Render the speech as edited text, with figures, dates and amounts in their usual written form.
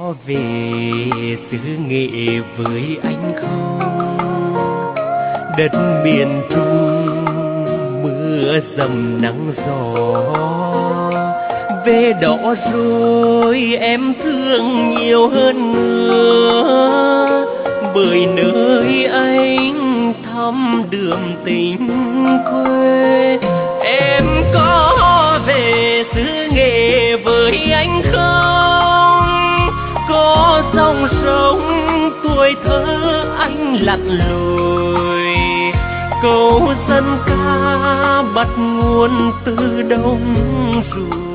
về xứ Nghệ với anh không? Đất miền Trung mưa dầm nắng gió, về đó rồi em thương nhiều hơn nữa, bởi nơi anh thăm đường tình quê. Em có về xứ Nghệ với anh không? Có dòng sông tuổi thơ anh lặn lội, câu dân ca bắt nguồn từ đồng ruộng.